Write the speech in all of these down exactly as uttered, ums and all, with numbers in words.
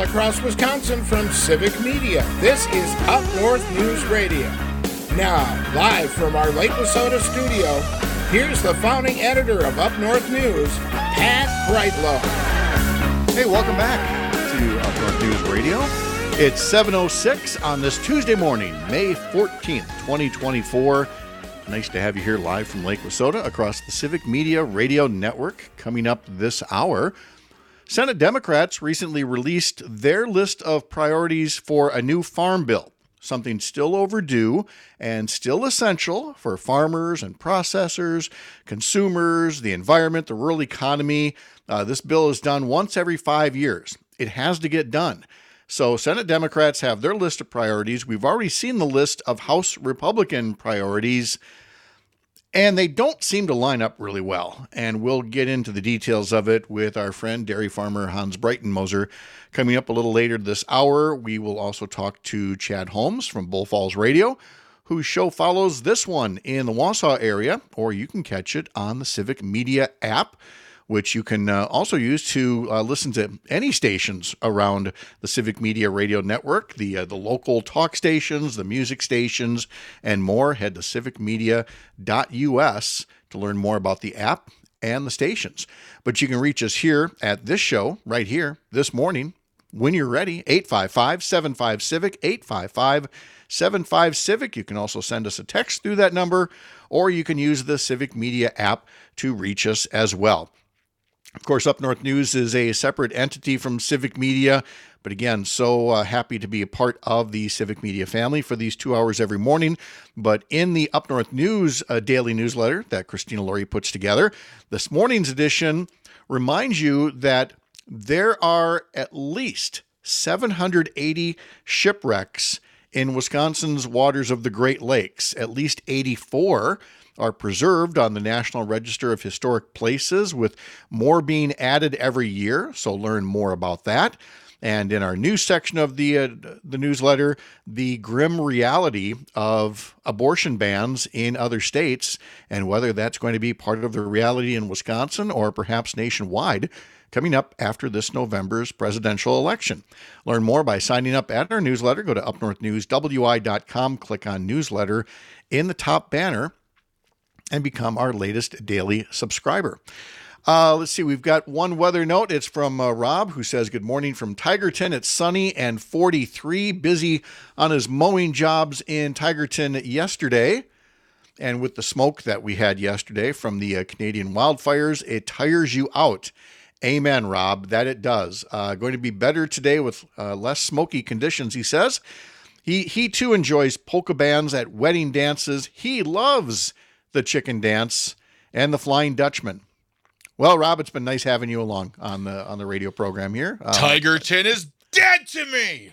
across Wisconsin from Civic Media. This is Up North News Radio. Now, live from our Lake Wissota studio, here's the founding editor of Up North News, Pat Brightlow. Hey, welcome back to Up North News Radio. It's seven oh six on this Tuesday morning, May fourteenth, twenty twenty-four. Nice to have you here live from Lake Wissota across the Civic Media Radio Network. Coming up this hour, Senate Democrats recently released their list of priorities for a new farm bill, something still overdue and still essential for farmers and processors, consumers, the environment, the rural economy. Uh, this bill is done once every five years. It has to get done. So Senate Democrats have their list of priorities. We've already seen the list of House Republican priorities, and they don't seem to line up really well. And we'll get into the details of it with our friend dairy farmer Hans Breitenmoser coming up a little later this hour. We will also talk to Chad Holmes from Bull Falls Radio, whose show follows this one in the Wausau area, or you can catch it on the Civic Media app, which you can uh, also use to uh, listen to any stations around the Civic Media Radio Network, the uh, the local talk stations, the music stations, and more. Head to civic media dot u s to learn more about the app and the stations. But you can reach us here at this show right here this morning when you're ready, eight five five, seven five, CIVIC, eight five five, seven five, CIVIC. You can also send us a text through that number, or you can use the Civic Media app to reach us as well. Of course, Up North News is a separate entity from Civic Media, but again, so uh, happy to be a part of the Civic Media family for these two hours every morning. But in the Up North News uh, daily newsletter that Christina Laurie puts together, this morning's edition reminds you that there are at least seven hundred eighty shipwrecks in Wisconsin's waters of the Great Lakes. At least eighty-four are preserved on the National Register of Historic Places, with more being added every year, so learn more about that. And in our news section of the uh, the newsletter, the grim reality of abortion bans in other states and whether that's going to be part of the reality in Wisconsin or perhaps nationwide, coming up after this November's presidential election. Learn more by signing up at our newsletter. Go to up north news w i dot com, click on newsletter in the top banner, and become our latest daily subscriber. Uh, let's see, we've got one weather note. It's from uh, Rob, who says, good morning from Tigerton. It's sunny and forty-three, busy on his mowing jobs in Tigerton yesterday. And with the smoke that we had yesterday from the uh, Canadian wildfires, it tires you out. Amen, Rob, that it does. Uh, going to be better today with uh, less smoky conditions, he says. He, he too enjoys polka bands at wedding dances. He loves the chicken dance and the Flying Dutchman. Well, Rob, it's been nice having you along on the on the radio program here. Uh, Tigerton is dead to me.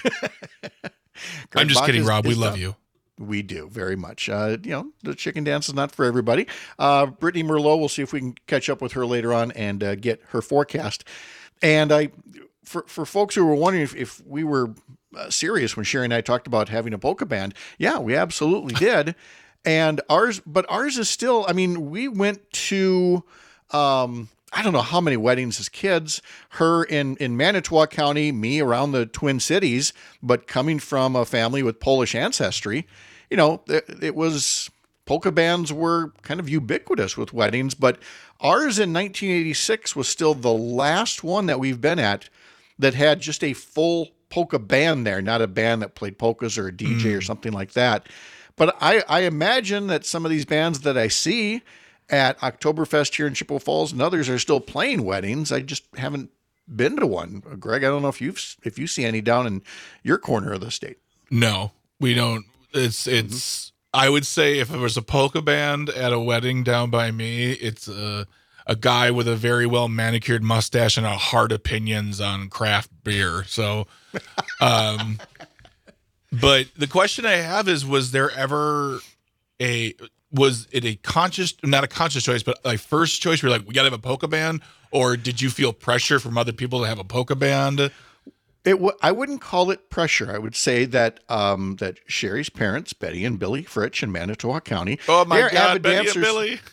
I'm just kidding, Rob. We love you. We do very much. Uh, you know, the chicken dance is not for everybody. Uh, Brittany Merlot, we'll see if we can catch up with her later on and uh, get her forecast. And I, for for folks who were wondering if, if we were uh, serious when Sherry and I talked about having a polka band, yeah, we absolutely did. And ours, but ours is still, I mean, we went to, um, I don't know how many weddings as kids, her in, in Manitowoc County, me around the Twin Cities, but coming from a family with Polish ancestry, you know, it, it was, polka bands were kind of ubiquitous with weddings, but ours in nineteen eighty-six was still the last one that we've been at that had just a full polka band there, not a band that played polkas or a D J mm. or something like that. But I, I imagine that some of these bands that I see at Oktoberfest here in Chippewa Falls and others are still playing weddings. I just haven't been to one. Greg, I don't know if you've if you see any down in your corner of the state. No, we don't. It's it's. Mm-hmm. I would say if there was a polka band at a wedding down by me, it's a a guy with a very well manicured mustache and a hard opinions on craft beer. So, um. But the question I have is, was there ever a, was it a conscious, not a conscious choice, but like first choice, we're like, we got to have a polka band? Or did you feel pressure from other people to have a polka band? It w- I wouldn't call it pressure. I would say that um, that Sherry's parents, Betty and Billy Fritch in Manitowoc County. Oh my God, Betty dancers. and Billy.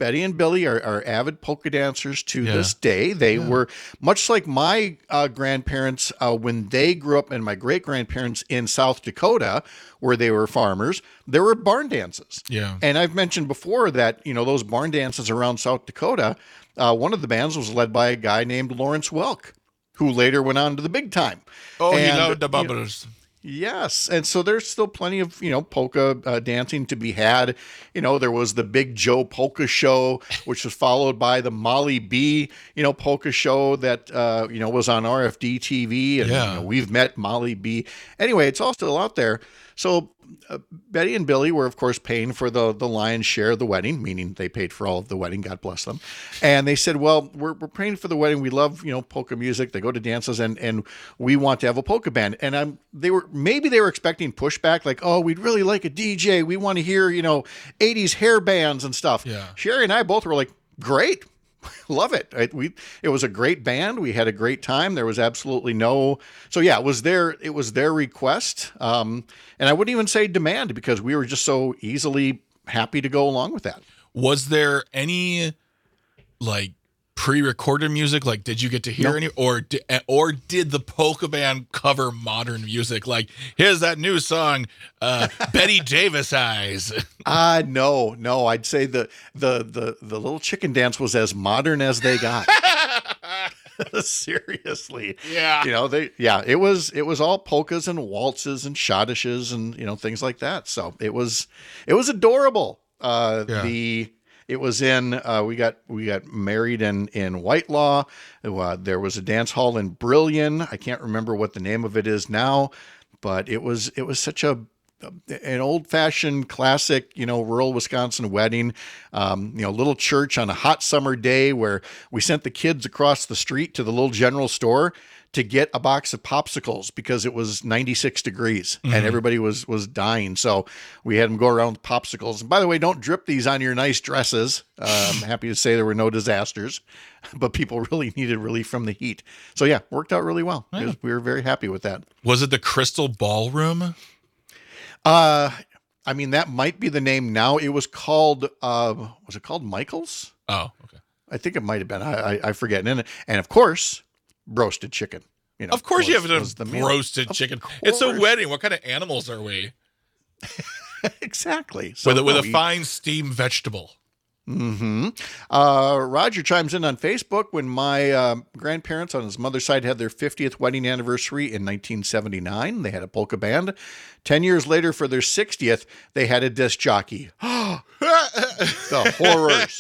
Betty and Billy are, are avid polka dancers to Yeah. this day. They Yeah. were much like my uh, grandparents uh, when they grew up, and my great grandparents in South Dakota, where they were farmers. There were barn dances. Yeah. And I've mentioned before that, you know, those barn dances around South Dakota, uh, one of the bands was led by a guy named Lawrence Welk, who later went on to the big time. Oh, And, you know the you know, bubbles. Yes. And so there's still plenty of, you know, polka uh, dancing to be had. You know, there was the Big Joe Polka Show, which was followed by the Molly B, you know, polka show that, uh, you know, was on R F D T V. And Yeah. you know, we've met Molly B. Anyway, it's all still out there. So uh, Betty and Billy were, of course, paying for the, the lion's share of the wedding, meaning they paid for all of the wedding. God bless them. And they said, well, we're, we're paying for the wedding. We love, you know, polka music. They go to dances and, and we want to have a polka band. And I'm, they were, maybe they were expecting pushback, like, oh, we'd really like a D J. We want to hear, you know, eighties hair bands and stuff. Yeah. Sherry and I both were like, great. Love it. It, we, it was a great band. We had a great time. There was absolutely no, so yeah, it was their, it was their request. Um, and I wouldn't even say demand because we were just so easily happy to go along with that. Was there any like pre-recorded music? Like, did you get to hear No. any, or did, or did the polka band cover modern music? Like, here's that new song, uh, Betty Davis Eyes. Uh, no, no, I'd say the, the, the, the little chicken dance was as modern as they got. Seriously. Yeah. You know, they, yeah, it was, it was all polkas and waltzes and schottisches and, you know, things like that. So it was, it was adorable. Uh, Yeah. the, it was in, uh, we got, we got married in, in Whitelaw. Uh, there was a dance hall in Brillion. I can't remember what the name of it is now, but it was, it was such a, an old fashioned classic, you know, rural Wisconsin wedding, um, you know, little church on a hot summer day where we sent the kids across the street to the little general store to get a box of popsicles because it was ninety-six degrees Mm-hmm. and everybody was, was dying. So we had them go around with popsicles. And by the way, don't drip these on your nice dresses. Uh, I'm happy to say there were no disasters, but people really needed relief from the heat. So yeah, worked out really well. It was- we were very happy with that. Was it the Crystal Ballroom? Uh, I mean, that might be the name now. It was called, uh, was it called Michael's? Oh, okay. I think it might have been. I, I, I forget. And, and of course, roasted chicken. You know, Of course, you was- have to was the have meal. roasted Of chicken. It's a course. wedding. What kind of animals are we? Exactly. So With a, with no, a we- fine steamed vegetable. Mm-hmm. Uh, Roger chimes in on Facebook when my uh, grandparents on his mother's side had their fiftieth wedding anniversary in nineteen seventy-nine. They had a polka band. Ten years later, for their sixtieth, they had a disc jockey. The horrors.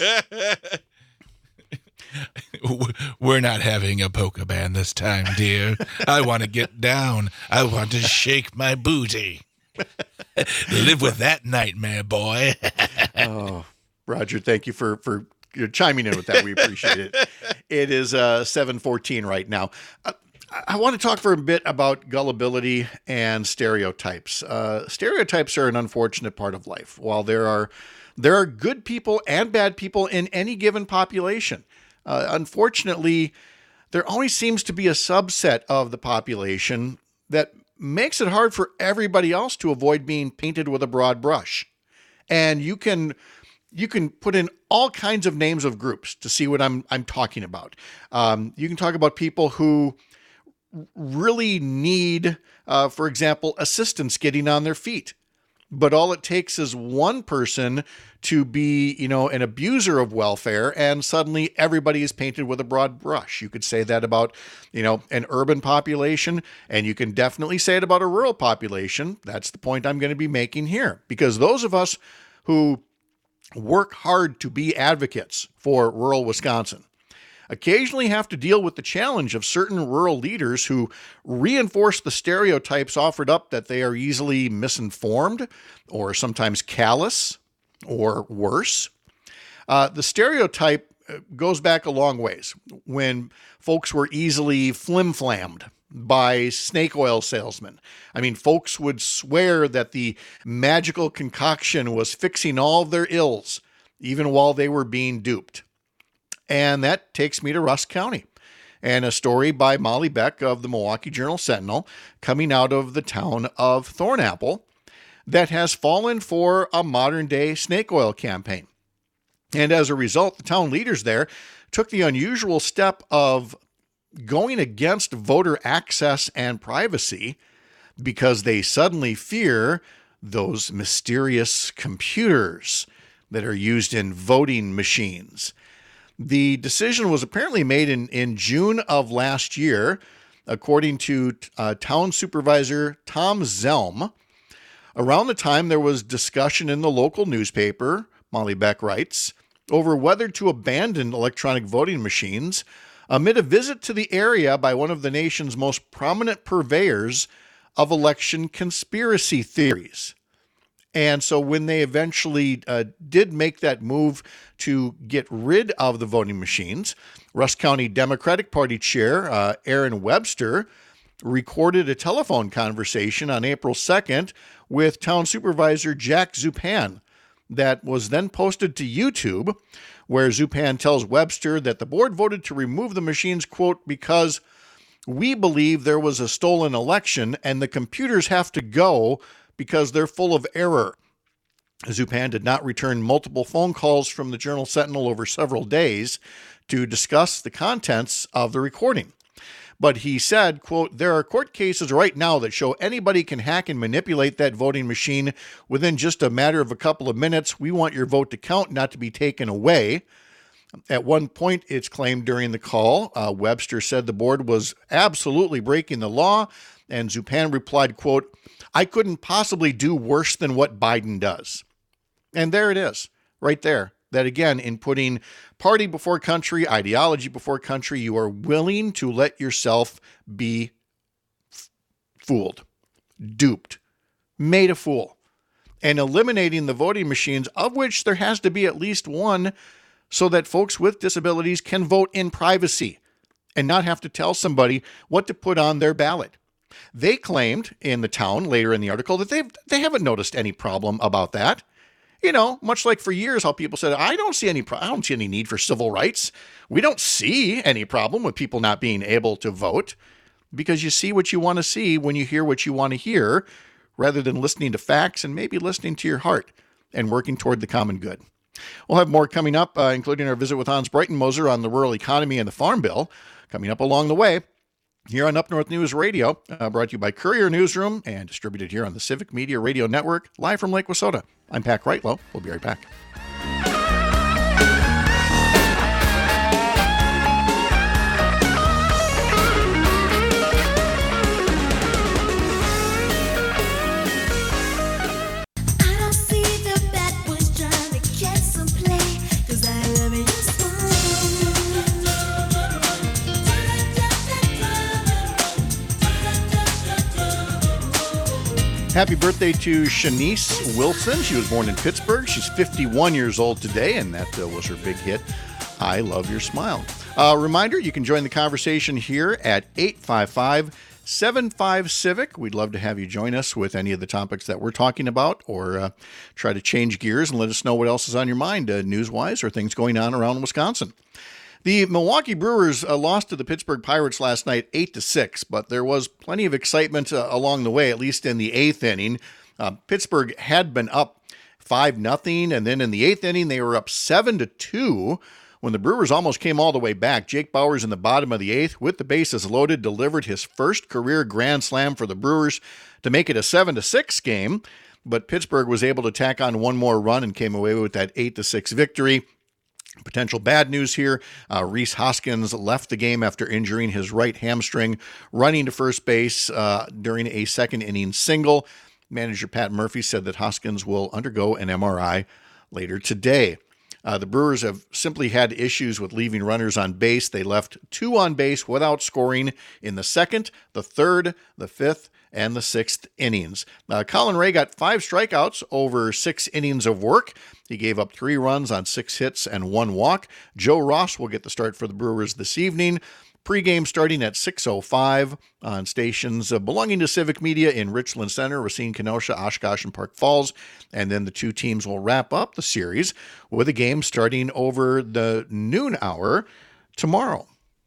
We're not having a polka band this time, dear. I want to get down. I want to shake my booty. Live with that nightmare, boy. Oh, Roger, thank you for for chiming in with that. We appreciate it. It is uh, seven fourteen right now. Uh, I want to talk for a bit about gullibility and stereotypes. Uh, stereotypes are an unfortunate part of life. While there are there are good people and bad people in any given population, uh, unfortunately, there always seems to be a subset of the population that makes it hard for everybody else to avoid being painted with a broad brush. And you can you can put in all kinds of names of groups to see what I'm I'm talking about. Um, you can talk about people who really need, uh, for example, assistance getting on their feet. But all it takes is one person to be, you know, an abuser of welfare, and suddenly everybody is painted with a broad brush. You could say that about, you know, an urban population, and you can definitely say it about a rural population. That's the point I'm going to be making here, because those of us who work hard to be advocates for rural Wisconsin occasionally have to deal with the challenge of certain rural leaders who reinforce the stereotypes offered up that they are easily misinformed or sometimes callous or worse. Uh, the stereotype goes back a long ways when folks were easily flim-flammed by snake oil salesmen. I mean, folks would swear that the magical concoction was fixing all of their ills, even while they were being duped. And that takes me to Rusk County and a story by Molly Beck of the Milwaukee Journal-Sentinel coming out of the town of Thornapple that has fallen for a modern-day snake oil campaign. And as a result, the town leaders there took the unusual step of going against voter access and privacy because they suddenly fear those mysterious computers that are used in voting machines. The decision was apparently made in, in June of last year, according to uh, town supervisor Tom Zelm. Around the time there was discussion in the local newspaper, Molly Beck writes, over whether to abandon electronic voting machines amid a visit to the area by one of the nation's most prominent purveyors of election conspiracy theories. And so when they eventually uh, did make that move to get rid of the voting machines, Rusk County Democratic Party Chair uh, Aaron Webster recorded a telephone conversation on April second with Town Supervisor Jack Zupan that was then posted to YouTube, where Zupan tells Webster that the board voted to remove the machines, quote, because we believe there was a stolen election and the computers have to go because they're full of error. Zupan did not return multiple phone calls from the Journal Sentinel over several days to discuss the contents of the recording. But he said, quote, there are court cases right now that show anybody can hack and manipulate that voting machine within just a matter of a couple of minutes. We want your vote to count, not to be taken away. At one point, it's claimed during the call, uh, Webster said the board was absolutely breaking the law, and Zupan replied, quote, I couldn't possibly do worse than what Biden does. And there it is, right there. That again, in putting party before country, ideology before country, you are willing to let yourself be f- fooled, duped, made a fool, and eliminating the voting machines, of which there has to be at least one, so that folks with disabilities can vote in privacy and not have to tell somebody what to put on their ballot. They claimed in the town later in the article that they've, they haven't noticed any problem about that. You know, much like for years how people said, I don't see any pro- I don't see any need for civil rights. We don't see any problem with people not being able to vote, because you see what you want to see when you hear what you want to hear, rather than listening to facts and maybe listening to your heart and working toward the common good. We'll have more coming up, uh, including our visit with Hans Breitenmoser on the rural economy and the Farm Bill, coming up along the way here on Up North News Radio, uh, brought to you by Courier Newsroom and distributed here on the Civic Media Radio Network, live from Lake Wissota. I'm Pat Kreitlow. We'll be right back. Happy birthday to Shanice Wilson. She was born in Pittsburgh. She's fifty-one years old today, and that uh, was her big hit, I Love Your Smile. Uh, reminder, you can join the conversation here at eight five five, seven five, CIVIC. We'd love to have you join us with any of the topics that we're talking about, or uh, try to change gears and let us know what else is on your mind, uh, news-wise, or things going on around Wisconsin. The Milwaukee Brewers uh, lost to the Pittsburgh Pirates last night eight to six, but there was plenty of excitement uh, along the way, at least in the eighth inning. Uh, Pittsburgh had been up five nothing, and then in the eighth inning they were up seven to two when the Brewers almost came all the way back. Jake Bauers in the bottom of the eighth, with the bases loaded, delivered his first career grand slam for the Brewers to make it a seven to six game, but Pittsburgh was able to tack on one more run and came away with that eight to six victory. Potential bad news here. Uh, Rhys Hoskins left the game after injuring his right hamstring, running to first base uh, during a second inning single. Manager Pat Murphy said that Hoskins will undergo an M R I later today. Uh, the Brewers have simply had issues with leaving runners on base. They left two on base without scoring in the second, the third, the fifth, and the sixth innings. Uh, Colin Ray got five strikeouts over six innings of work. He gave up three runs on six hits and one walk. Joe Ross will get the start for the Brewers this evening. Pre-game starting at six oh five on stations uh, belonging to Civic Media in Richland Center, Racine, Kenosha, Oshkosh, and Park Falls. And then the two teams will wrap up the series with a game starting over the noon hour tomorrow.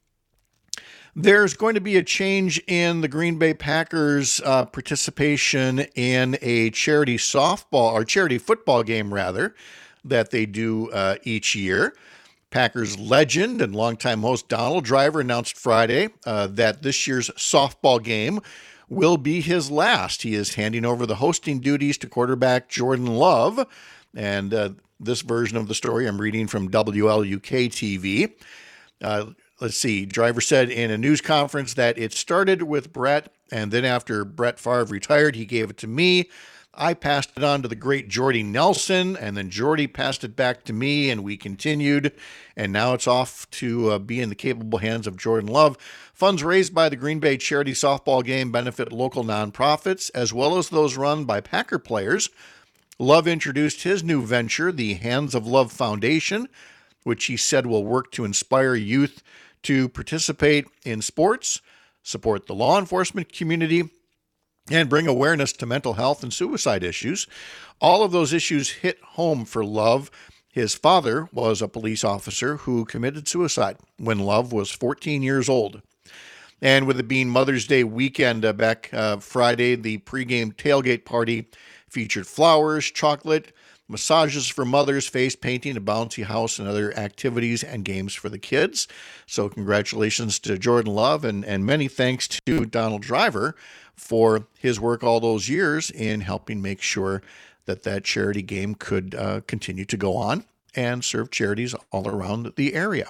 There's going to be a change in the Green Bay Packers' uh, participation in a charity softball or charity football game, rather. that they do uh, each year. Packers legend and longtime host Donald Driver announced Friday uh, that this year's softball game will be his last. He is handing over the hosting duties to quarterback Jordan Love. And uh, this version of the story I'm reading from W L U K T V. Uh, let's see. Driver said in a news conference that it started with Brett, and then after Brett Favre retired, he gave it to me. I passed it on to the great Jordy Nelson, and then Jordy passed it back to me, and we continued. And now it's off to uh, be in the capable hands of Jordan Love. Funds raised by the Green Bay charity softball game benefit local nonprofits, as well as those run by Packer players. Love introduced his new venture, the Hands of Love Foundation, which he said will work to inspire youth to participate in sports, support the law enforcement community, and bring awareness to mental health and suicide issues. All of those issues hit home for Love. His father was a police officer who committed suicide when Love was fourteen years old. And with it being Mother's Day weekend uh, back uh, Friday, the pregame tailgate party featured flowers, chocolate, massages for mothers, face painting, a bouncy house, and other activities and games for the kids. So congratulations to Jordan Love, and, and many thanks to Donald Driver for his work all those years in helping make sure that that charity game could uh, continue to go on and serve charities all around the area.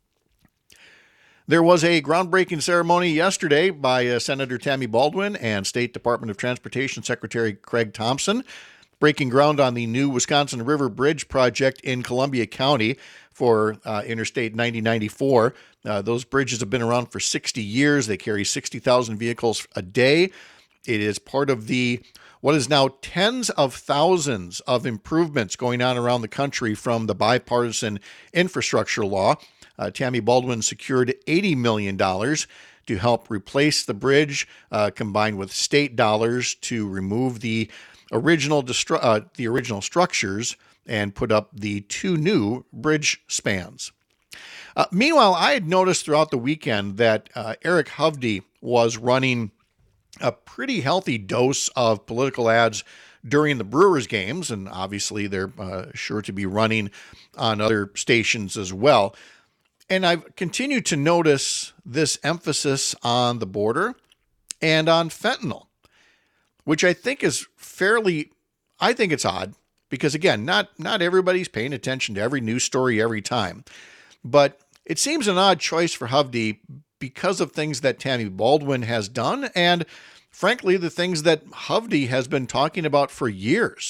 There was a groundbreaking ceremony yesterday by uh, Senator Tammy Baldwin and State Department of Transportation Secretary Craig Thompson, breaking ground on the new Wisconsin River Bridge project in Columbia County for uh, Interstate ninety ninety-four. Uh, those bridges have been around for sixty years. They carry sixty thousand vehicles a day. It is part of the what is now tens of thousands of improvements going on around the country from the bipartisan infrastructure law. Uh, Tammy Baldwin secured eighty million dollars to help replace the bridge, uh, combined with state dollars to remove the original destru- uh, the original structures and put up the two new bridge spans. Uh, meanwhile, I had noticed throughout the weekend that uh, Eric Hovde was running a pretty healthy dose of political ads during the Brewers games, and obviously they're uh, sure to be running on other stations as well. And I've continued to notice this emphasis on the border and on fentanyl, which I think is fairly, I think it's odd because, again, not, not everybody's paying attention to every news story every time. But it seems an odd choice for Hovde because of things that Tammy Baldwin has done and, frankly, the things that Hovde has been talking about for years.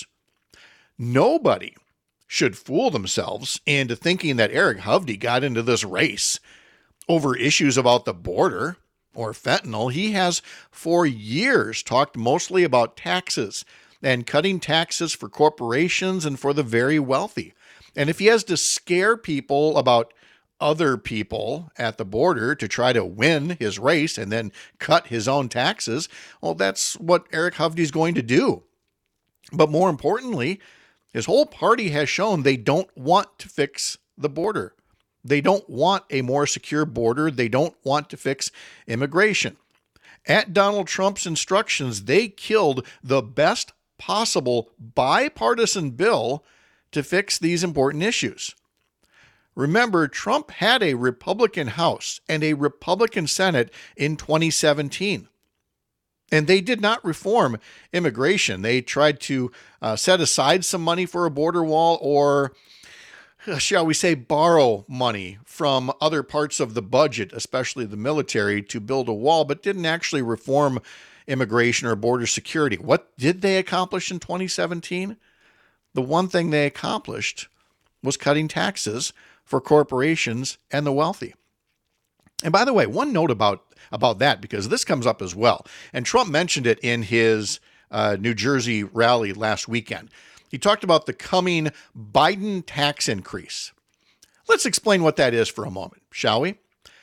Nobody should fool themselves into thinking that Eric Hovde got into this race over issues about the border or fentanyl. He has for years talked mostly about taxes and cutting taxes for corporations and for the very wealthy. And if he has to scare people about other people at the border to try to win his race and then cut his own taxes, well, that's what Eric Hovde is going to do. But more importantly, his whole party has shown they don't want to fix the border. They don't want a more secure border. They don't want to fix immigration. At Donald Trump's instructions, they killed the best possible bipartisan bill to fix these important issues. Remember, Trump had a Republican House and a Republican Senate in twenty seventeen. And they did not reform immigration. They tried to uh, set aside some money for a border wall or, shall we say, borrow money from other parts of the budget, especially the military, to build a wall, but didn't actually reform immigration or border security. What did they accomplish in twenty seventeen? The one thing they accomplished was cutting taxes for corporations and the wealthy. And by the way, one note about, about that, because this comes up as well, and Trump mentioned it in his uh, New Jersey rally last weekend. He talked about the coming Biden tax increase. Let's explain what that is for a moment, shall we?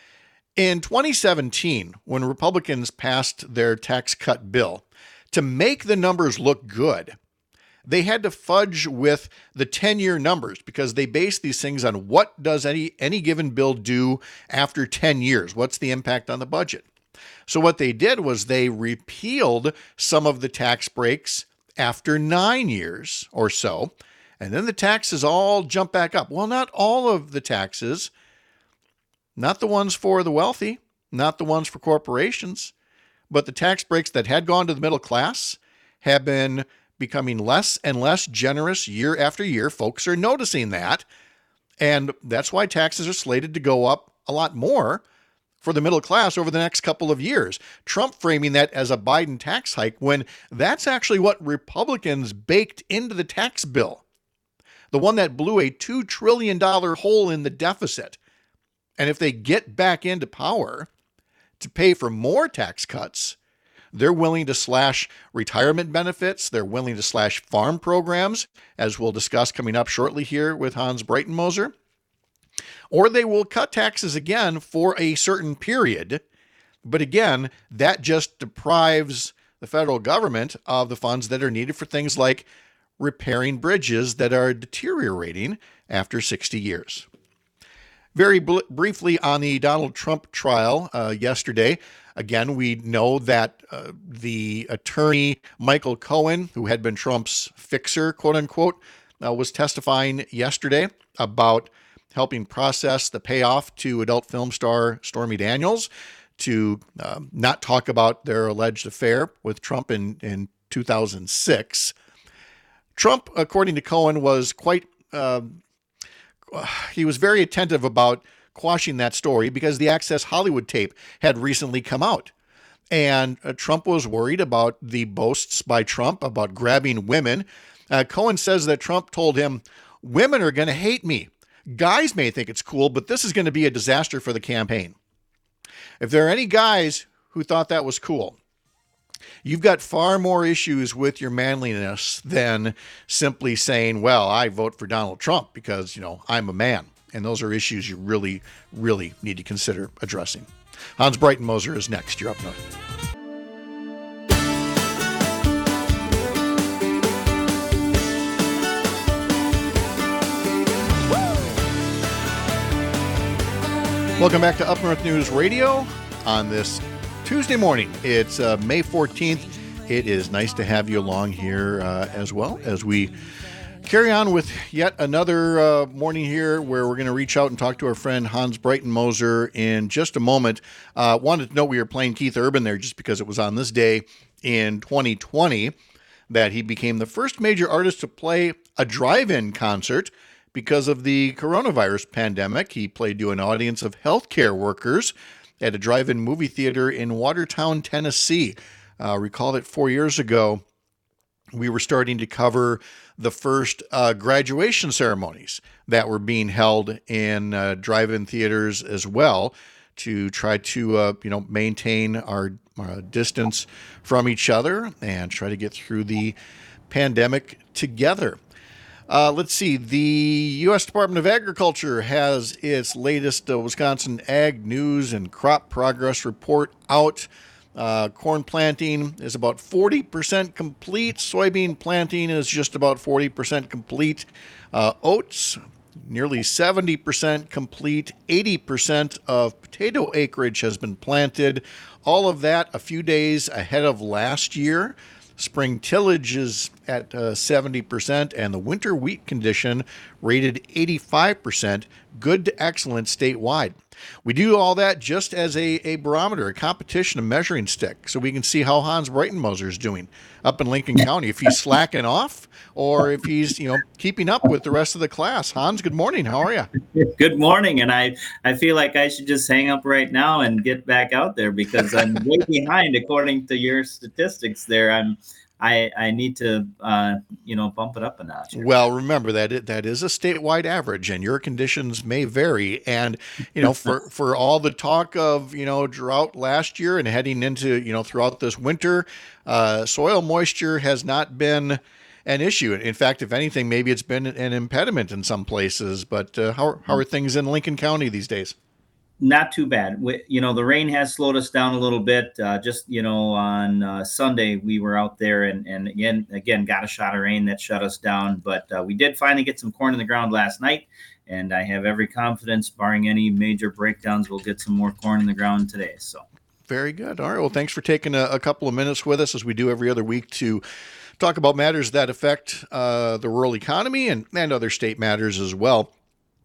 In twenty seventeen, when Republicans passed their tax cut bill, to make the numbers look good, they had to fudge with the ten-year numbers because they base these things on what does any, any given bill do after ten years? What's the impact on the budget? So what they did was they repealed some of the tax breaks after nine years or so And then the taxes all jump back up. Well, not all of the taxes, not the ones for the wealthy, not the ones for corporations, but the tax breaks that had gone to the middle class have been becoming less and less generous year after year. Folks are noticing that. And that's why taxes are slated to go up a lot more for the middle class over the next couple of years. Trump framing that as a Biden tax hike when that's actually what Republicans baked into the tax bill, the one that blew a two trillion dollars hole in the deficit. And if they get back into power to pay for more tax cuts, they're willing to slash retirement benefits. They're willing to slash farm programs, as we'll discuss coming up shortly here with Hans Breitenmoser. Or they will cut taxes again for a certain period. But again, that just deprives the federal government of the funds that are needed for things like repairing bridges that are deteriorating after sixty years. Very bl- briefly on the Donald Trump trial uh, yesterday, again, we know that uh, the attorney Michael Cohen, who had been Trump's fixer, quote unquote, uh, was testifying yesterday about helping process the payoff to adult film star Stormy Daniels to uh, not talk about their alleged affair with Trump in, in two thousand six. Trump, according to Cohen, was quite... Uh, He was very attentive about quashing that story because the Access Hollywood tape had recently come out. And uh, Trump was worried about the boasts by Trump about grabbing women. Uh, Cohen says that Trump told him, women are going to hate me. Guys may think it's cool, but this is going to be a disaster for the campaign. If there are any guys who thought that was cool, you've got far more issues with your manliness than simply saying, well, I vote for Donald Trump because, you know, I'm a man. And those are issues you really, really need to consider addressing. Hans Breitenmoser is next. You're up north. Welcome back to Up North News Radio on this Tuesday morning. It's uh, May fourteenth. It is nice to have you along here uh, as well as we carry on with yet another uh, morning here where we're going to reach out and talk to our friend Hans Breitenmoser in just a moment. Uh, wanted to know we were playing Keith Urban there just because it was on this day in twenty twenty that he became the first major artist to play a drive-in concert because of the coronavirus pandemic. He played to an audience of healthcare workers at a drive-in movie theater in Watertown, Tennessee. Uh, recall that four years ago, we were starting to cover the first uh, graduation ceremonies that were being held in uh, drive-in theaters as well to try to, uh, you know, maintain our uh, distance from each other and try to get through the pandemic together. Uh, let's see. The U S Department of Agriculture has its latest uh, Wisconsin Ag News and Crop Progress Report out. Uh, corn planting is about forty percent complete. Soybean planting is just about forty percent complete. Uh, oats, nearly seventy percent complete. eighty percent of potato acreage has been planted. All of that a few days ahead of last year. Spring tillage is at uh, seventy percent, and the winter wheat condition rated eighty-five percent, good to excellent statewide. We do all that just as a, a barometer, a competition, a measuring stick, so we can see how Hans Breitenmoser is doing up in Lincoln County, if he's slacking off or if he's, you know, keeping up with the rest of the class. Hans, good morning. How are you? Good morning. And I, I feel like I should just hang up right now and get back out there because I'm way behind according to your statistics there. I'm I, I need to, uh, you know, bump it up a notch. Well, remember that it, that is a statewide average, and your conditions may vary. And, you know, for, for all the talk of, you know, drought last year and heading into, you know, throughout this winter, uh, soil moisture has not been an issue. In fact, if anything, maybe it's been an impediment in some places. But uh, how, how are things in Lincoln County these days? Not too bad. We, you know, the rain has slowed us down a little bit. Uh, just, you know, on uh, Sunday, we were out there and, and again, again, got a shot of rain that shut us down. But uh, we did finally get some corn in the ground last night. And I have every confidence, barring any major breakdowns, we'll get some more corn in the ground today. So very good. All right. Well, thanks for taking a, a couple of minutes with us as we do every other week to talk about matters that affect uh, the rural economy and, and other state matters as well.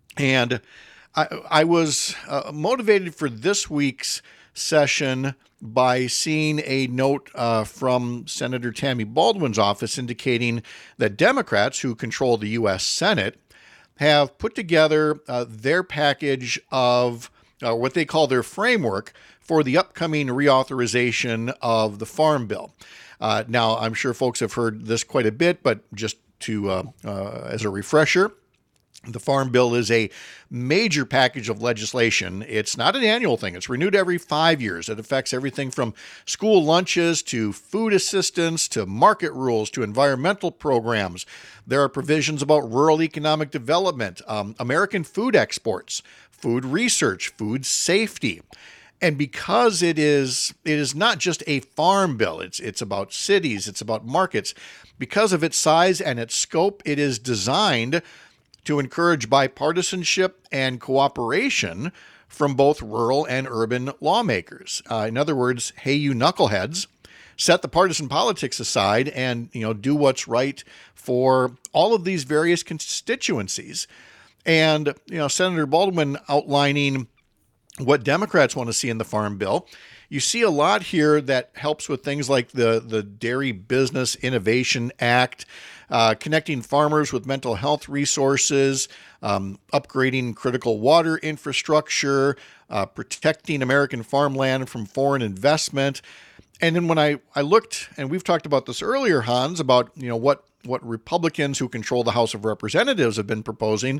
And I, I was uh, motivated for this week's session by seeing a note uh, from Senator Tammy Baldwin's office indicating that Democrats, who control the U S Senate, have put together uh, their package of uh, what they call their framework for the upcoming reauthorization of the Farm Bill. Uh, now, I'm sure folks have heard this quite a bit, but just to uh, uh, as a refresher, the Farm Bill is a major package of legislation. It's not an annual thing. It's renewed every five years. It affects everything from school lunches to food assistance to market rules to environmental programs. There are provisions about rural economic development, um, American food exports, food research, food safety. And because it is it is not just a farm bill, it's it's about cities, it's about markets. Because of its size and its scope, it is designed to encourage bipartisanship and cooperation from both rural and urban lawmakers. Uh, in other words, hey, you knuckleheads, set the partisan politics aside and, you know, do what's right for all of these various constituencies. And, you know, Senator Baldwin outlining what Democrats want to see in the Farm Bill. You see a lot here that helps with things like the, the Dairy Business Innovation Act, uh, connecting farmers with mental health resources, um, upgrading critical water infrastructure, uh, protecting American farmland from foreign investment. And then when I, I looked, and we've talked about this earlier, Hans, about, you know, what, what Republicans who control the House of Representatives have been proposing,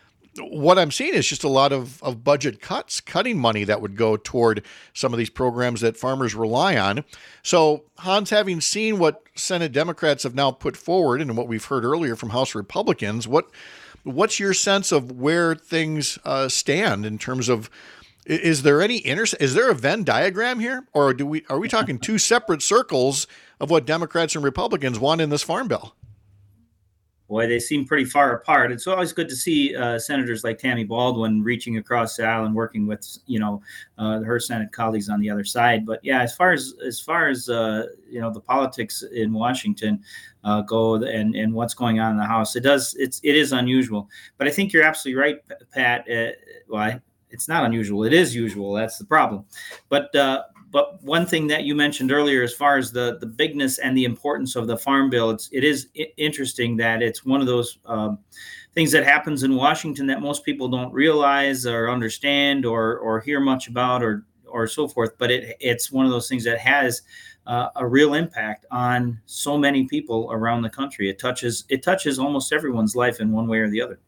what I'm seeing is just a lot of, of budget cuts, cutting money that would go toward some of these programs that farmers rely on. So, Hans, having seen what Senate Democrats have now put forward and what we've heard earlier from House Republicans, what what's your sense of where things uh, stand in terms of, is there any inter is there a Venn diagram here, or do we are we talking two separate circles of what Democrats and Republicans want in this farm bill? Boy, they seem pretty far apart. It's always good to see uh, senators like Tammy Baldwin reaching across the aisle and working with, you know, uh, her Senate colleagues on the other side. But yeah, as far as as far as uh, you know, the politics in Washington uh, go and and what's going on in the House, it does it's it is unusual. But I think you're absolutely right, Pat. Uh, well, I, it's not unusual. It is usual. That's the problem. But uh, But one thing that you mentioned earlier, as far as the, the bigness and the importance of the Farm Bill, it's, it is I- interesting that it's one of those um, things that happens in Washington that most people don't realize or understand or or hear much about or or so forth. But it it's one of those things that has uh, a real impact on so many people around the country. It touches it touches almost everyone's life in one way or the other.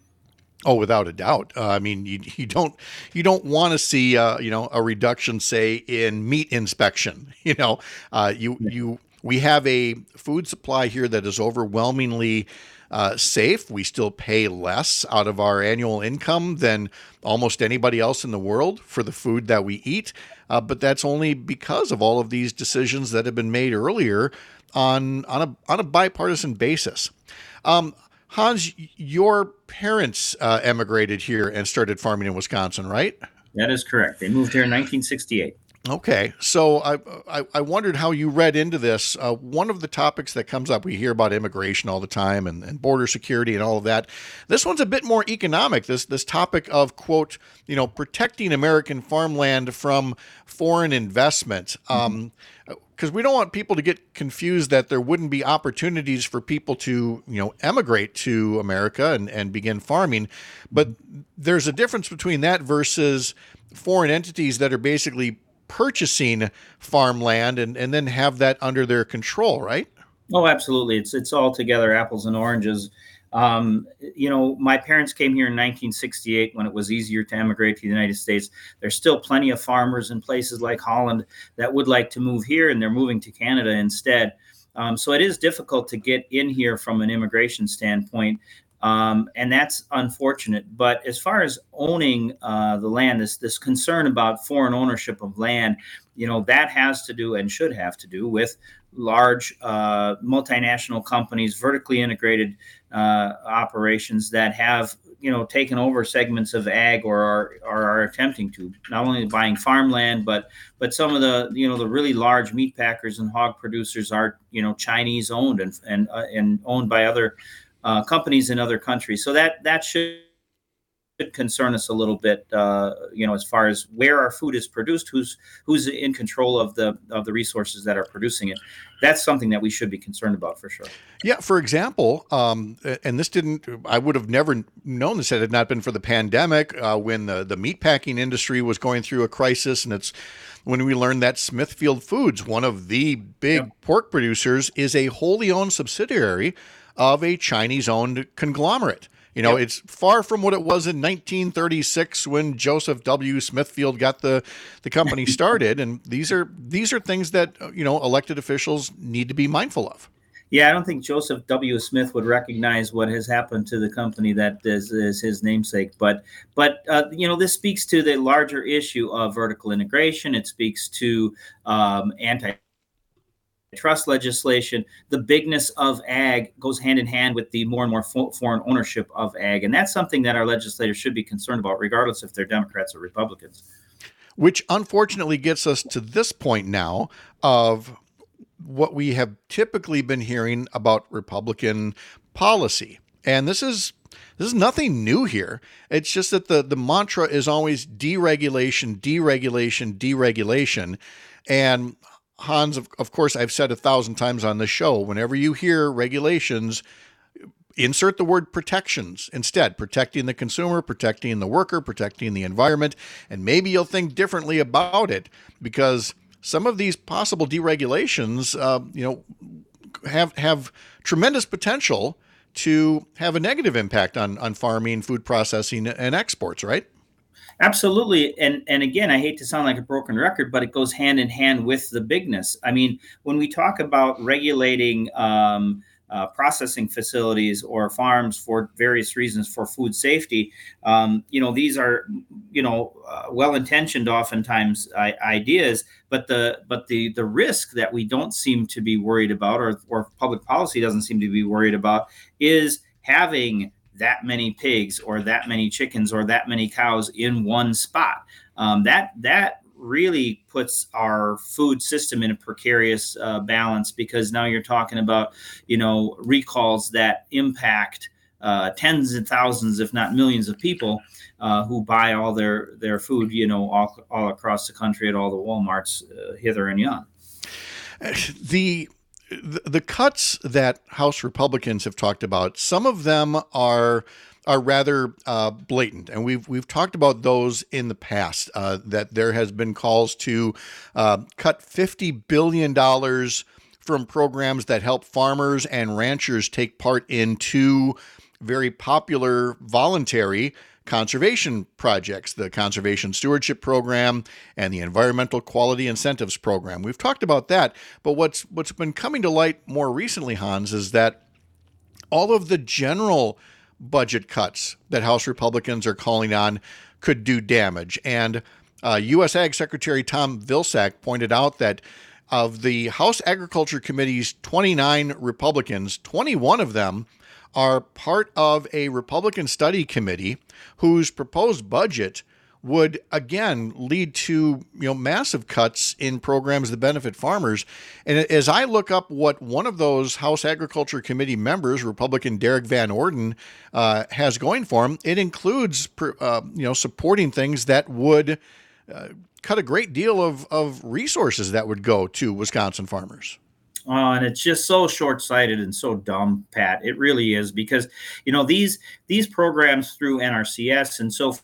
Oh, without a doubt. Uh, I mean, you, you don't you don't want to see uh, you know, a reduction, say, in meat inspection. You know, uh, you you we have a food supply here that is overwhelmingly uh, safe. We still pay less out of our annual income than almost anybody else in the world for the food that we eat. Uh, but that's only because of all of these decisions that have been made earlier on on a on a bipartisan basis. Um, Hans, your parents uh, emigrated here and started farming in Wisconsin, right? That is correct. They moved here in nineteen sixty-eight. Okay, so I, I, I wondered how you read into this. Uh, one of the topics that comes up, we hear about immigration all the time and, and border security and all of that. This one's a bit more economic. This this topic of, quote, you know, protecting American farmland from foreign investment. Um, because we don't want people to get confused that there wouldn't be opportunities for people to, you know, emigrate to America and, and begin farming. But there's a difference between that versus foreign entities that are basically purchasing farmland and, and then have that under their control, right? Oh, absolutely. It's it's all together apples and oranges. Um, you know, my parents came here in nineteen sixty-eight when it was easier to emigrate to the United States. There's still plenty of farmers in places like Holland that would like to move here, and they're moving to Canada instead. Um, so it is difficult to get in here from an immigration standpoint. Um, and that's unfortunate. But as far as owning uh, the land, this this concern about foreign ownership of land, you know, that has to do and should have to do with large uh, multinational companies, vertically integrated uh, operations that have, you know, taken over segments of ag or are, or are attempting to, not only buying farmland, but but some of the, you know, the really large meat packers and hog producers are, you know, Chinese owned and and uh, and owned by other uh, companies in other countries. So that that should concern us a little bit, uh, you know, as far as where our food is produced, who's who's in control of the of the resources that are producing it. That's something that we should be concerned about for sure. Yeah, for example, um, and this didn't, I would have never known this had it not been for the pandemic, uh, when the, the meatpacking industry was going through a crisis. And it's when we learned that Smithfield Foods, one of the big yep. pork producers, is a wholly owned subsidiary of a Chinese-owned conglomerate. You know, yep. it's far from what it was in nineteen thirty-six when Joseph W. Smithfield got the, the company started. And these are these are things that, you know, elected officials need to be mindful of. Yeah, I don't think Joseph W. Smith would recognize what has happened to the company that is, is his namesake. But, but uh, you know, this speaks to the larger issue of vertical integration. It speaks to um, anti trust legislation. The bigness of ag goes hand in hand with the more and more fo- foreign ownership of ag. And that's something that our legislators should be concerned about, regardless if they're Democrats or Republicans. Which unfortunately gets us to this point now of what we have typically been hearing about Republican policy. And this is this is nothing new here. It's just that the, the mantra is always deregulation, deregulation, deregulation. And Hans, of, of course, I've said a thousand times on this show, whenever you hear regulations, insert the word protections instead, protecting the consumer, protecting the worker, protecting the environment, and maybe you'll think differently about it, because some of these possible deregulations, uh, you know, have have tremendous potential to have a negative impact on, on farming, food processing, and exports, right? Absolutely. And and again, I hate to sound like a broken record, but it goes hand in hand with the bigness. I mean, when we talk about regulating um, uh, processing facilities or farms for various reasons for food safety, um, you know, these are, you know, uh, well-intentioned oftentimes uh, ideas, but the but the the risk that we don't seem to be worried about, or or public policy doesn't seem to be worried about, is having that many pigs or that many chickens or that many cows in one spot. Um, that that really puts our food system in a precarious uh, balance, because now you're talking about, you know, recalls that impact uh, tens of thousands, if not millions of people uh, who buy all their, their food, you know, all, all across the country at all the Walmarts uh, hither and yon. The The, the cuts that House Republicans have talked about, some of them are are rather uh, blatant, and we've we've talked about those in the past. Uh, that there has been calls to uh, cut fifty billion dollars from programs that help farmers and ranchers take part in two very popular voluntary conservation projects, the Conservation Stewardship Program and the Environmental Quality Incentives Program. We've talked about that, but what's what's been coming to light more recently, Hans, is that all of the general budget cuts that House Republicans are calling on could do damage. And uh, U S Ag Secretary Tom Vilsack pointed out that of the House Agriculture Committee's twenty-nine Republicans, twenty-one of them are part of a Republican study committee whose proposed budget would again lead to, you know, massive cuts in programs that benefit farmers. And as I look up what one of those House Agriculture Committee members, Republican Derek Van Orden, uh, has going for him, it includes uh, you know supporting things that would uh, cut a great deal of of resources that would go to Wisconsin farmers. Oh, and it's just so short-sighted and so dumb, Pat. It really is, because, you know, these these programs through N R C S and so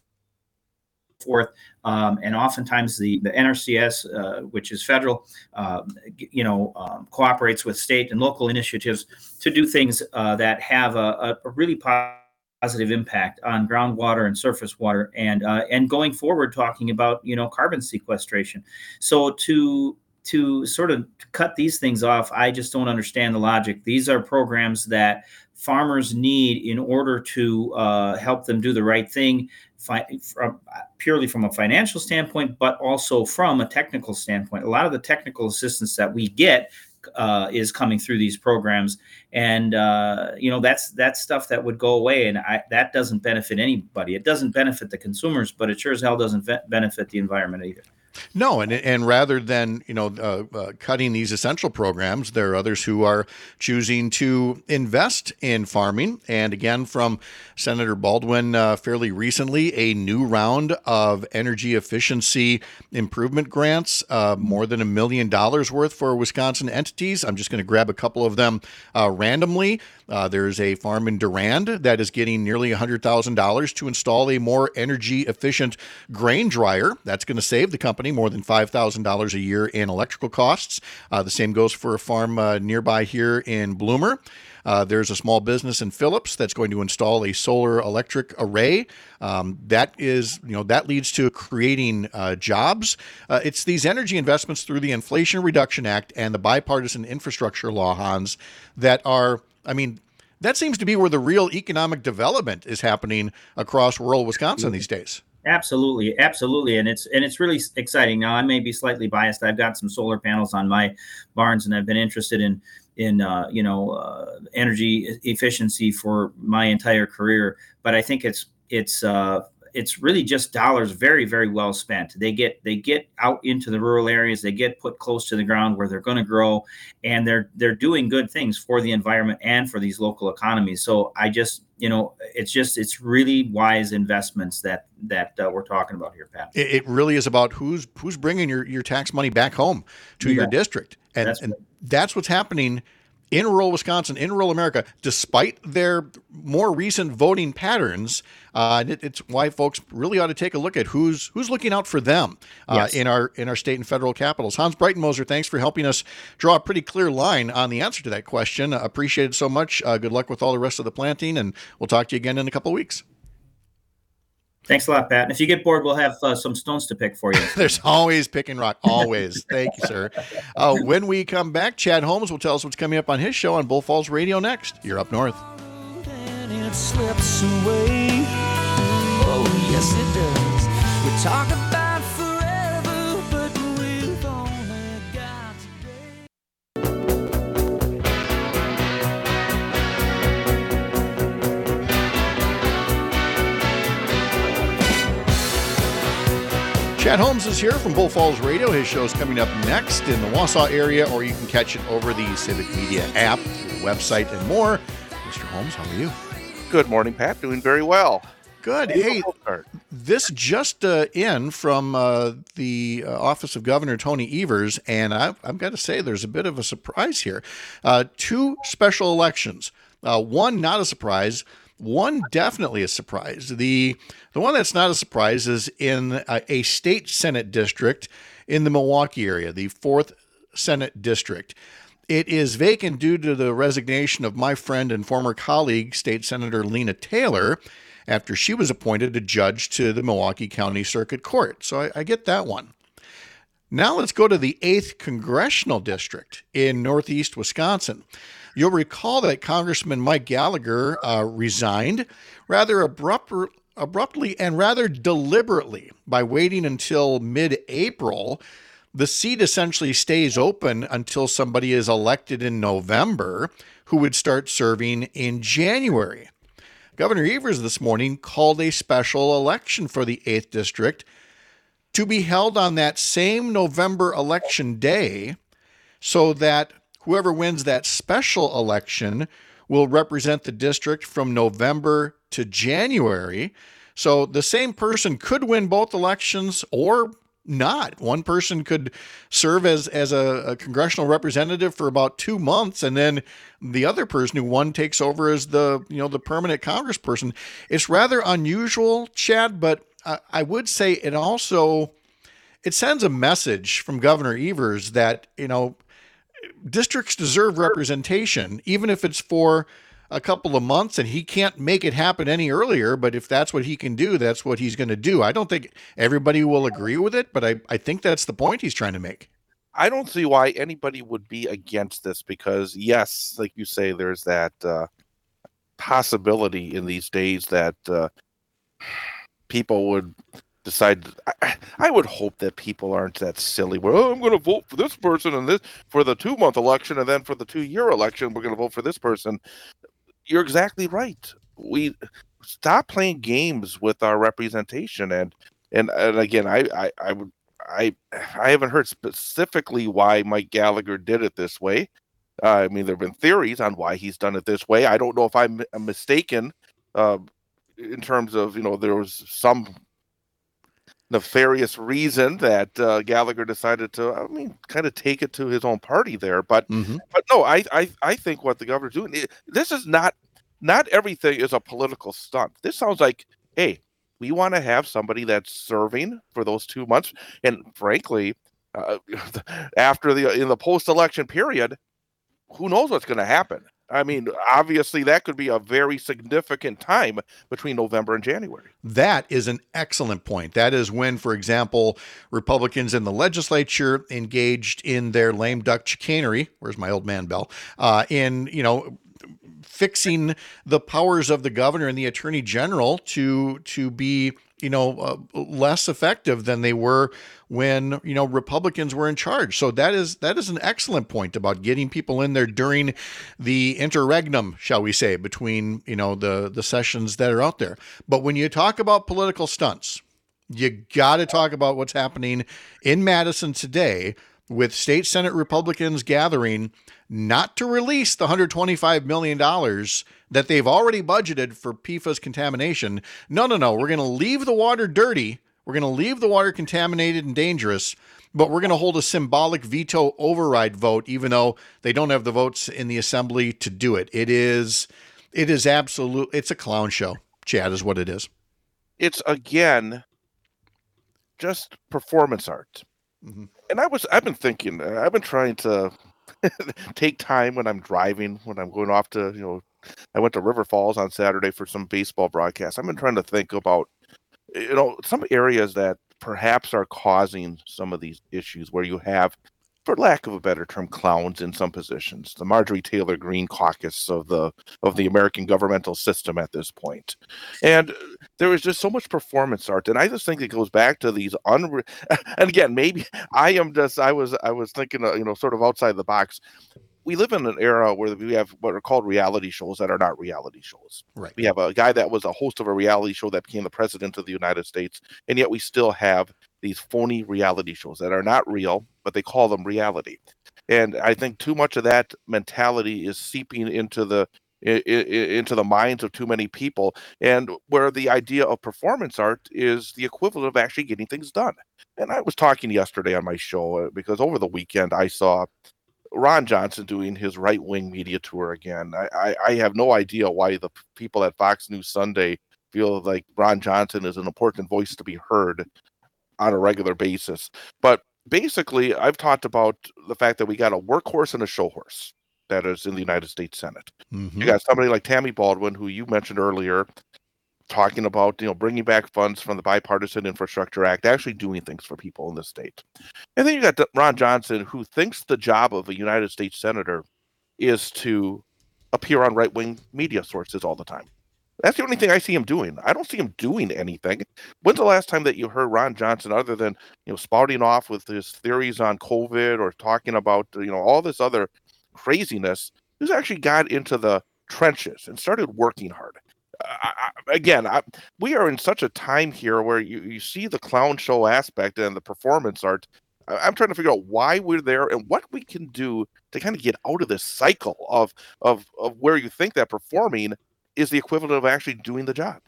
forth, um, and oftentimes the, the N R C S, uh, which is federal, uh, you know, um, cooperates with state and local initiatives to do things uh, that have a, a really positive impact on groundwater and surface water, and uh, and going forward, talking about, you know, carbon sequestration. So to to sort of cut these things off, I just don't understand the logic. These are programs that farmers need in order to uh, help them do the right thing, fi- from, purely from a financial standpoint, but also from a technical standpoint. A lot of the technical assistance that we get uh, is coming through these programs, and uh, you know that's that's stuff that would go away, and I, that doesn't benefit anybody. It doesn't benefit the consumers, but it sure as hell doesn't ve- benefit the environment either. No, and and rather than you know uh, uh, cutting these essential programs, there are others who are choosing to invest in farming. And again, from Senator Baldwin, uh, fairly recently, a new round of energy efficiency improvement grants, uh, more than a million dollars worth for Wisconsin entities. I'm just going to grab a couple of them uh, randomly. Uh, there's a farm in Durand that is getting nearly one hundred thousand dollars to install a more energy efficient grain dryer. That's going to save the company more than five thousand dollars a year in electrical costs. Uh, the same goes for a farm uh, nearby here in Bloomer. Uh, there's a small business in Phillips that's going to install a solar electric array. Um, that is, you know, that leads to creating uh, jobs. Uh, it's these energy investments through the Inflation Reduction Act and the bipartisan infrastructure law, Hans, that are, I mean, that seems to be where the real economic development is happening across rural Wisconsin these days. Absolutely, absolutely, and it's and it's really exciting. Now, I may be slightly biased. I've got some solar panels on my barns, and I've been interested in in uh, you know uh, energy efficiency for my entire career. But I think it's it's uh, it's really just dollars very, very well spent. They get they get out into the rural areas. They get put close to the ground where they're going to grow, and they're they're doing good things for the environment and for these local economies. So I just, you know, it's just it's really wise investments that that uh, we're talking about here, Pat. It, it really is about who's who's bringing your, your tax money back home to You your bet. district, and That's and right. that's what's happening in rural Wisconsin, in rural America, despite their more recent voting patterns. Uh, it, it's why folks really ought to take a look at who's who's looking out for them uh, Yes. in our in our state and federal capitals. Hans Breitenmoser, thanks for helping us draw a pretty clear line on the answer to that question. Uh, appreciate it so much. Uh, good luck with all the rest of the planting, and we'll talk to you again in a couple of weeks. Thanks a lot, Pat. And if you get bored, we'll have uh, some stones to pick for you. There's always picking rock, always. Thank you, sir. Uh, when we come back, Chad Holmes will tell us what's coming up on his show on Bull Falls Radio next. You're Up North. And it slips away. Oh, yes, it does. We talk about forever, but we've only got today. Chad Holmes is here from Bull Falls Radio. His show is coming up next in the Wausau area, or you can catch it over the Civic Media app, the website, and more. Mister Holmes, how are you? Good morning, Pat. Doing very well. Good. Hey, this just uh, in from uh, the uh, office of Governor Tony Evers, and I've, I've got to say there's a bit of a surprise here. Uh, two special elections. Uh, one not a surprise. One definitely a surprise. The the one that's not a surprise is in a, a state Senate district in the Milwaukee area, the fourth Senate district. It is vacant due to the resignation of my friend and former colleague, State Senator Lena Taylor, after she was appointed a judge to the Milwaukee County Circuit Court. So I, I get that one. Now let's go to the eighth Congressional District in Northeast Wisconsin. You'll recall that Congressman Mike Gallagher uh, resigned rather abrupt, abruptly and rather deliberately by waiting until mid-April. The seat essentially stays open until somebody is elected in November who would start serving in January. Governor Evers this morning called a special election for the eighth District to be held on that same November election day so that whoever wins that special election will represent the district from November to January. So the same person could win both elections or not. One person could serve as, as a, a congressional representative for about two months, and then the other person who won takes over as the, you know, the permanent congressperson. It's rather unusual, Chad, but I, I would say it also, it sends a message from Governor Evers that, you know, districts deserve representation, even if it's for a couple of months and he can't make it happen any earlier. But if that's what he can do, that's what he's going to do. I don't think everybody will agree with it, but I, I think that's the point he's trying to make. I don't see why anybody would be against this because, yes, like you say, there's that uh, possibility in these days that uh, people would decide. I, I would hope that people aren't that silly. Well, oh, I'm going to vote for this person and this for the two month election, and then for the two year election, we're going to vote for this person. You're exactly right. We stop playing games with our representation, and and, and again, I I I would. I I haven't heard specifically why Mike Gallagher did it this way. Uh, I mean, there have been theories on why he's done it this way. I don't know if I'm, I'm mistaken uh, in terms of, you know, there was some nefarious reason that uh, Gallagher decided to, I mean, kind of take it to his own party there. But Mm-hmm. but no, I, I I think what the governor's doing, it, this is not, not everything is a political stunt. This sounds like, hey, we want to have somebody that's serving for those two months, and frankly, uh, after the in the post-election period, who knows what's going to happen? I mean, obviously, that could be a very significant time between November and January. That is an excellent point. That is when, for example, Republicans in the legislature engaged in their lame duck chicanery. Where's my old man Bell? Uh, in you know. fixing the powers of the governor and the attorney general to to be, you know, uh, less effective than they were when, you know, Republicans were in charge. So that is that is an excellent point about getting people in there during the interregnum, shall we say, between, you know, the the sessions that are out there. But when you talk about political stunts, you got to talk about what's happening in Madison today with state Senate Republicans gathering not to release the one hundred twenty-five million dollars that they've already budgeted for P F A S contamination. No, no, no. We're going to leave the water dirty. We're going to leave the water contaminated and dangerous, but we're going to hold a symbolic veto override vote, even though they don't have the votes in the assembly to do it. It is, it is absolute. It's a clown show, Chad, is what it is. It's, again, just performance art. Mm-hmm. And I was, I've been thinking, I've been trying to take time when I'm driving, when I'm going off to, you know, I went to River Falls on Saturday for some baseball broadcasts. I've been trying to think about, you know, some areas that perhaps are causing some of these issues where you have, for lack of a better term, clowns in some positions. The Marjorie Taylor Greene caucus of the of the American governmental system at this point. And there is just so much performance art. And I just think it goes back to these unre- and again, maybe I am just I was I was thinking, uh, you know, sort of outside the box. We live in an era where we have what are called reality shows that are not reality shows. Right. We have a guy that was a host of a reality show that became the president of the United States, and yet we still have these phony reality shows that are not real, but they call them reality. And I think too much of that mentality is seeping into the I- I- into the minds of too many people, and where the idea of performance art is the equivalent of actually getting things done. And I was talking yesterday on my show, uh, because over the weekend I saw Ron Johnson doing his right-wing media tour again. I, I, I have no idea why the people at Fox News Sunday feel like Ron Johnson is an important voice to be heard on a regular basis. But basically, I've talked about the fact that we got a workhorse and a show horse that is in the United States Senate. Mm-hmm. You got somebody like Tammy Baldwin, who you mentioned earlier, talking about, you know, bringing back funds from the Bipartisan Infrastructure Act, actually doing things for people in the state. And then you got Ron Johnson, who thinks the job of a United States Senator is to appear on right-wing media sources all the time. That's the only thing I see him doing. I don't see him doing anything. When's the last time that you heard Ron Johnson, other than, you know, spouting off with his theories on COVID or talking about, you know, all this other craziness, who's actually got into the trenches and started working hard? I, I, again, I, we are in such a time here where you, you see the clown show aspect and the performance art. I, I'm trying to figure out why we're there and what we can do to kind of get out of this cycle of of of where you think that performing is the equivalent of actually doing the job.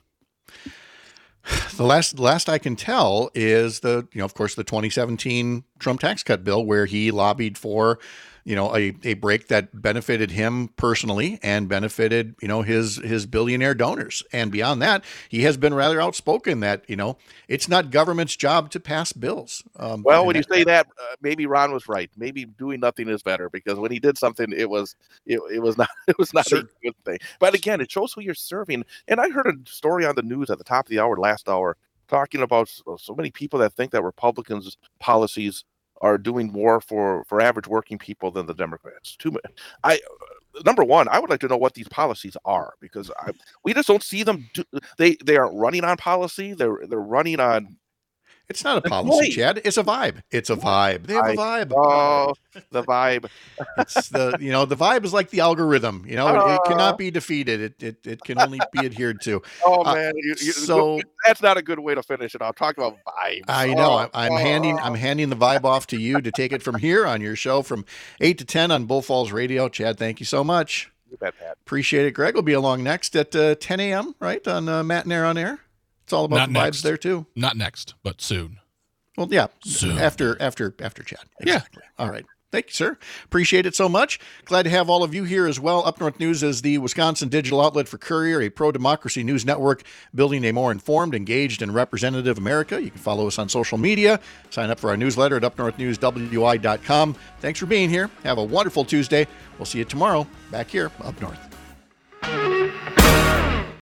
The last last I can tell is the, you know, of course, the twenty seventeen Trump tax cut bill, where he lobbied for, you know, a, a break that benefited him personally and benefited, you know, his his billionaire donors. And beyond that, he has been rather outspoken that, you know, it's not government's job to pass bills. Um, well, when that, you say that, uh, maybe Ron was right. Maybe doing nothing is better, because when he did something, it was it, it was not it was not sure. a good thing. But again, it shows who you're serving. And I heard a story on the news at the top of the hour last hour talking about so, so many people that think that Republicans' policies are doing more for, for average working people than the Democrats. Too many. I number one, I would like to know what these policies are, because I, we just don't see them. Do, they they aren't running on policy. They're they're running on It's not a policy, Right. Chad. It's a vibe. It's a vibe. They have a vibe. Oh, the vibe. It's the you know the vibe is like the algorithm. You know, it, it Uh. cannot be defeated. It it, it can only be adhered to. Oh Uh, man, you, you, so that's not a good way to finish it. I'll talk about vibes. I know. Oh, I- I'm oh. handing I'm handing the vibe off to you to take it from here on your show from eight to ten on Bull Falls Radio. Chad, thank you so much. You bet, Pat. Appreciate it. Greg will be along next at uh, ten a.m. right on uh, Matt and Air on Air. It's all about Not the vibes next. there too. Not next, but soon. Well, yeah, Soon. after after after Chad. Yeah. Exactly. All right. Thank you, sir. Appreciate it so much. Glad to have all of you here as well. Up North News is the Wisconsin digital outlet for Courier, a pro-democracy news network building a more informed, engaged, and representative America. You can follow us on social media. Sign up for our newsletter at up north news w i dot com. Thanks for being here. Have a wonderful Tuesday. We'll see you tomorrow back here up north.